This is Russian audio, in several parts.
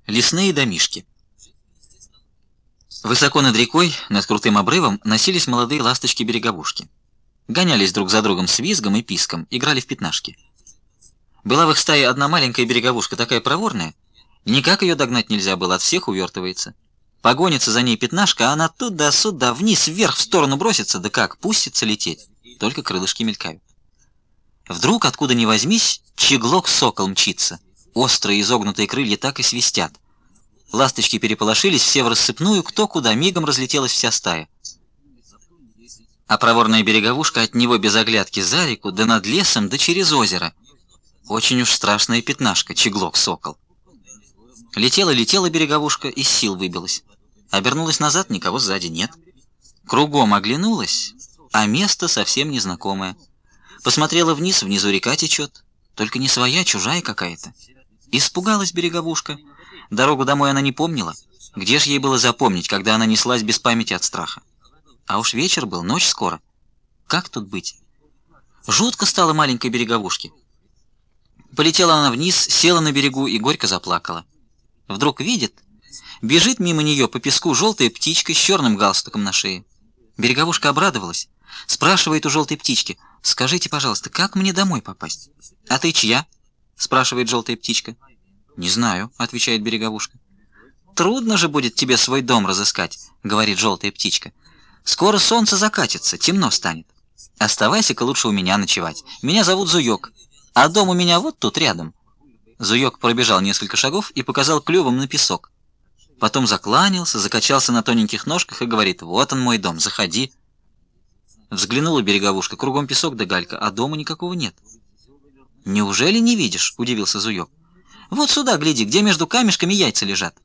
Лесные домишки. Высоко над рекой, над крутым обрывом, носились молодые ласточки-береговушки. Гонялись друг за другом с визгом и писком, играли в пятнашки. Была в их стае одна маленькая береговушка, такая проворная, никак ее догнать нельзя было, от всех увертывается. Погонится за ней пятнашка, а она туда-сюда, вниз, вверх, в сторону бросится, да как, пустится лететь, только крылышки мелькают. Вдруг, откуда ни возьмись, чеглок-сокол мчится. Острые изогнутые крылья так и свистят. Ласточки переполошились, все в рассыпную, кто куда, мигом разлетелась вся стая. А проворная береговушка от него без оглядки за реку, да над лесом, да через озеро. Очень уж страшная пятнашка, чеглок-сокол. Летела береговушка, из сил выбилась. Обернулась назад, никого сзади нет. Кругом оглянулась, а место совсем незнакомое. Посмотрела вниз, внизу река течет, только не своя, чужая какая-то. Испугалась береговушка. Дорогу домой она не помнила. Где ж ей было запомнить, когда она неслась без памяти от страха? А уж вечер был, ночь скоро. Как тут быть? Жутко стало маленькой береговушке. Полетела она вниз, села на берегу и горько заплакала. Вдруг видит, бежит мимо нее по песку желтая птичка с черным галстуком на шее. Береговушка обрадовалась. Спрашивает у желтой птички: «Скажите, пожалуйста, как мне домой попасть?» «А ты чья?» — спрашивает желтая птичка. «Не знаю», — отвечает береговушка. «Трудно же будет тебе свой дом разыскать», — говорит желтая птичка. «Скоро солнце закатится, темно станет. Оставайся-ка лучше у меня ночевать. Меня зовут Зуёк, а дом у меня вот тут рядом». Зуёк пробежал несколько шагов и показал клювом на песок. Потом закланялся, закачался на тоненьких ножках и говорит: «Вот он мой дом, заходи». Взглянула береговушка, кругом песок да галька, а дома никакого нет. «Неужели не видишь?» — удивился Зуёк. «Вот сюда гляди, где между камешками яйца лежат».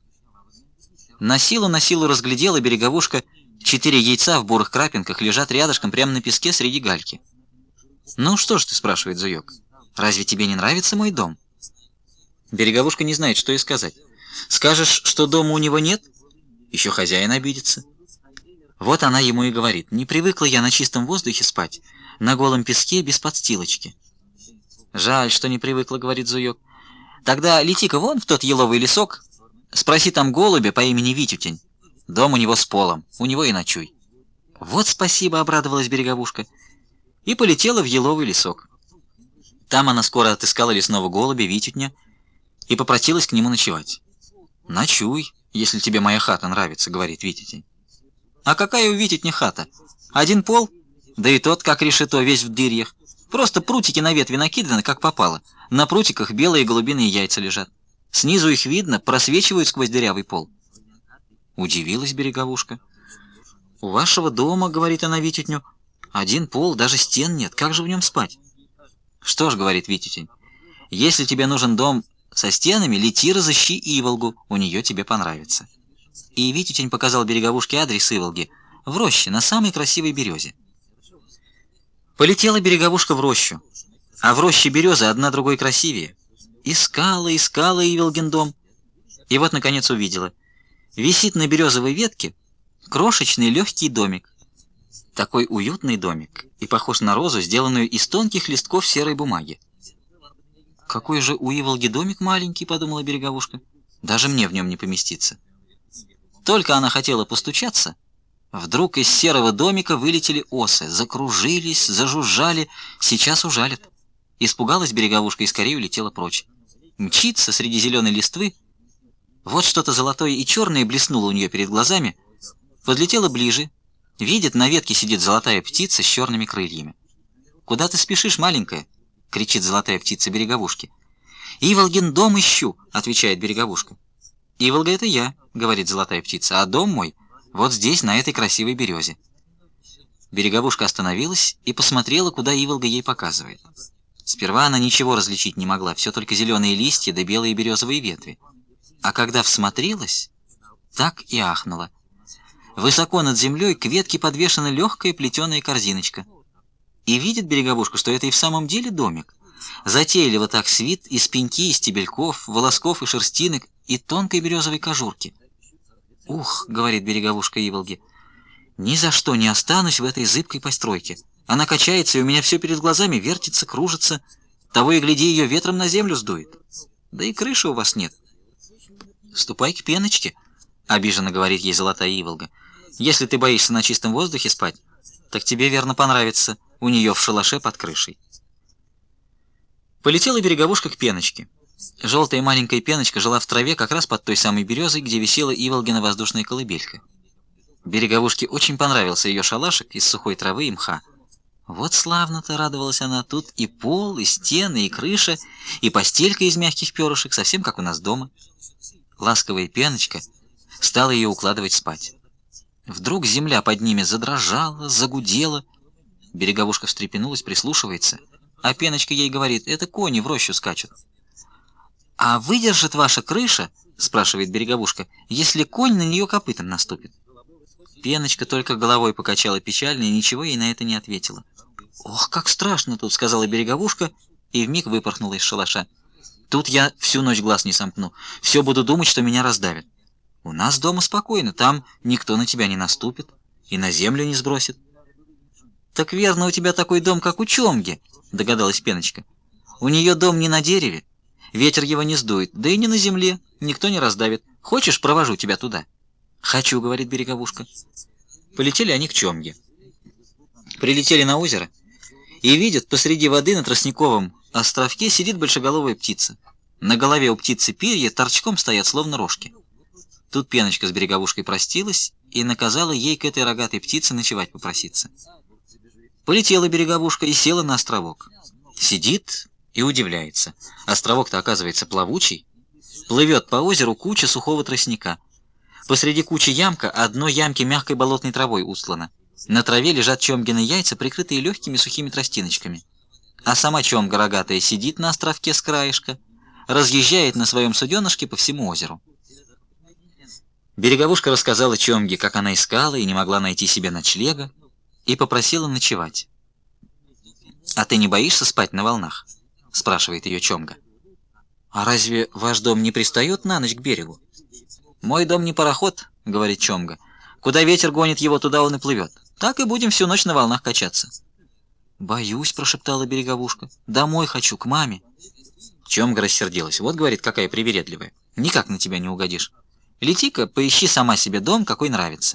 На силу разглядела береговушка, 4 яйца в бурых крапинках лежат рядышком прямо на песке среди гальки. «Ну что ж ты?» — спрашивает Зуёк. «Разве тебе не нравится мой дом?» Береговушка не знает, что и сказать. Скажешь, что дома у него нет? Еще хозяин обидится. Вот она ему и говорит: «Не привыкла я на чистом воздухе спать, на голом песке без подстилочки». «Жаль, что не привыкла», — говорит Зуёк. «Тогда лети-ка вон в тот еловый лесок, спроси там голубя по имени Витютень. Дом у него с полом, у него и ночуй». «Вот спасибо», — обрадовалась береговушка, и полетела в еловый лесок. Там она скоро отыскала лесного голубя Витютня и попросилась к нему ночевать. «Ночуй, если тебе моя хата нравится», — говорит Витютень. «А какая у Витютня хата? Один пол? Да и тот, как решето, весь в дырьях. Просто прутики на ветви накиданы, как попало. На прутиках белые голубиные яйца лежат. Снизу их видно, просвечивают сквозь дырявый пол». Удивилась береговушка. «У вашего дома, — говорит она Витютню, — один пол, даже стен нет. Как же в нем спать?» «Что ж, — говорит Витютень, — если тебе нужен дом со стенами, лети, разыщи Иволгу, у нее тебе понравится». И Витютень показал береговушке адрес Иволги, в роще, на самой красивой березе. Полетела береговушка в рощу, а в роще березы одна другой красивее. Искала Иволгин дом, и вот, наконец, увидела. Висит на березовой ветке крошечный легкий домик. Такой уютный домик и похож на розу, сделанную из тонких листков серой бумаги. «Какой же у Иволги домик маленький, — подумала береговушка, — даже мне в нем не поместиться». Только она хотела постучаться, вдруг из серого домика вылетели осы, закружились, зажужжали, сейчас ужалят. Испугалась береговушка и скорее улетела прочь. Мчится среди зеленой листвы. Вот что-то золотое и черное блеснуло у нее перед глазами. Подлетела ближе. Видит, на ветке сидит золотая птица с черными крыльями. «Куда ты спешишь, маленькая?» — кричит золотая птица береговушке. «Иволгин дом ищу», — отвечает береговушка. «Иволга — это я», — говорит золотая птица, — «а дом мой вот здесь, на этой красивой березе». Береговушка остановилась и посмотрела, куда Иволга ей показывает. Сперва она ничего различить не могла, все только зеленые листья да белые березовые ветви. А когда всмотрелась, так и ахнула. Высоко над землей к ветке подвешена легкая плетеная корзиночка. И видит береговушка, что это и в самом деле домик. Затейливо так свит из пеньки, из стебельков, волосков и шерстинок и тонкой березовой кожурки. «Ух, — говорит береговушка Иволге, — ни за что не останусь в этой зыбкой постройке. Она качается, и у меня все перед глазами вертится, кружится. Того и гляди, ее ветром на землю сдует. Да и крыши у вас нет». «Ступай к Пеночке», — обиженно говорит ей золотая Иволга. «Если ты боишься на чистом воздухе спать, так тебе верно понравится у нее в шалаше под крышей». Полетела Береговушка к Пеночке. Желтая маленькая Пеночка жила в траве как раз под той самой березой, где висела Иволгина воздушная колыбелька. Береговушке очень понравился ее шалашик из сухой травы и мха. «Вот славно-то», — радовалась она, — «тут и пол, и стены, и крыша, и постелька из мягких перышек, совсем как у нас дома». Ласковая Пеночка стала ее укладывать спать. Вдруг земля под ними задрожала, загудела. Береговушка встрепенулась, прислушивается, а Пеночка ей говорит: «Это кони в рощу скачут». «А выдержит ваша крыша, — спрашивает Береговушка, — если конь на нее копытом наступит?» Пеночка только головой покачала печально и ничего ей на это не ответила. «Ох, как страшно тут!» — сказала Береговушка и вмиг выпорхнула из шалаша. «Тут я всю ночь глаз не сомкну, все буду думать, что меня раздавят. У нас дома спокойно, там никто на тебя не наступит и на землю не сбросит». «Так верно, у тебя такой дом, как у Чомги», — догадалась Пеночка. «У нее дом не на дереве, ветер его не сдует, да и не на земле, никто не раздавит. Хочешь, провожу тебя туда?» «Хочу», — говорит Береговушка. Полетели они к Чомге. Прилетели на озеро и видят, посреди воды на тростниковом островке сидит большеголовая птица. На голове у птицы перья торчком стоят, словно рожки. Тут Пеночка с Береговушкой простилась и наказала ей к этой рогатой птице ночевать попроситься. Полетела Береговушка и села на островок. Сидит и удивляется. Островок-то, оказывается, плавучий. Плывет по озеру куча сухого тростника. Посреди кучи ямка, а дно ямки мягкой болотной травой устлано. На траве лежат Чомгины яйца, прикрытые легкими сухими тростиночками. А сама Чомга рогатая сидит на островке с краешка, разъезжает на своем суденышке по всему озеру. Береговушка рассказала Чомге, как она искала и не могла найти себе ночлега, и попросила ночевать. «А ты не боишься спать на волнах?» — спрашивает ее Чомга. «А разве ваш дом не пристает на ночь к берегу?» «Мой дом не пароход, — говорит Чомга. Куда ветер гонит его, туда он и плывет. Так и будем всю ночь на волнах качаться». «Боюсь, — прошептала Береговушка. — Домой хочу, к маме». Чомга рассердилась. «Вот, — говорит, — какая привередливая. Никак на тебя не угодишь. Лети-ка, поищи сама себе дом, какой нравится».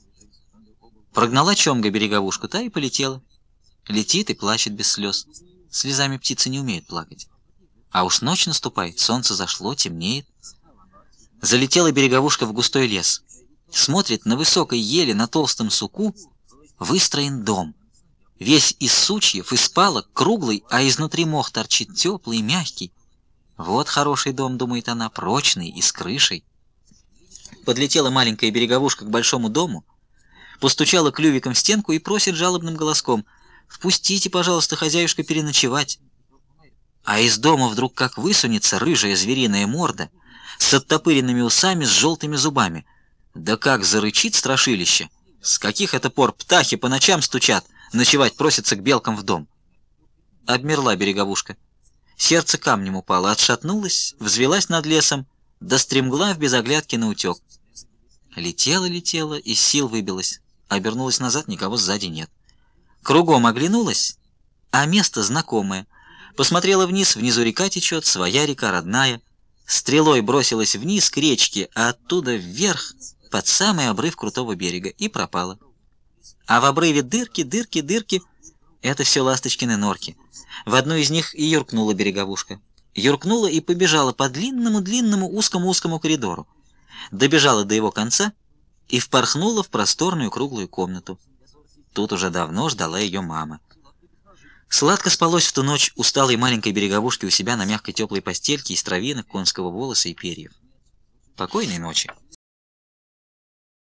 Прогнала Чомга Береговушку, та и полетела. Летит и плачет без слез. Слезами птицы не умеют плакать. А уж ночь наступает, солнце зашло, темнеет. Залетела Береговушка в густой лес. Смотрит, на высокой еле, на толстом суку выстроен дом. Весь из сучьев, из палок, круглый, а изнутри мох торчит теплый, мягкий. Вот хороший дом, думает она, прочный и с крышей. Подлетела маленькая Береговушка к большому дому, постучала клювиком в стенку и просит жалобным голоском: «Впустите, пожалуйста, хозяюшка, переночевать». А из дома вдруг как высунется рыжая звериная морда с оттопыренными усами, с желтыми зубами. Да как зарычит страшилище! С каких это пор птахи по ночам стучат, ночевать просятся к белкам в дом? Обмерла Береговушка. Сердце камнем упало, отшатнулось, взвелась над лесом, да стремглав без оглядки наутек. Летела, из сил выбилась. Обернулась назад, никого сзади нет. Кругом оглянулась, а место знакомое. Посмотрела вниз, внизу река течет, своя река, родная. Стрелой бросилась вниз к речке, а оттуда вверх, под самый обрыв крутого берега, и пропала. А в обрыве дырки, дырки, дырки — это все ласточкины норки. В одну из них и юркнула Береговушка. Юркнула и побежала по длинному-длинному узкому-узкому коридору. Добежала до его конца и впорхнула в просторную круглую комнату. Тут уже давно ждала ее мама. Сладко спалось в ту ночь усталой маленькой Береговушке у себя на мягкой теплой постельке из травинок, конского волоса и перьев. Покойной ночи.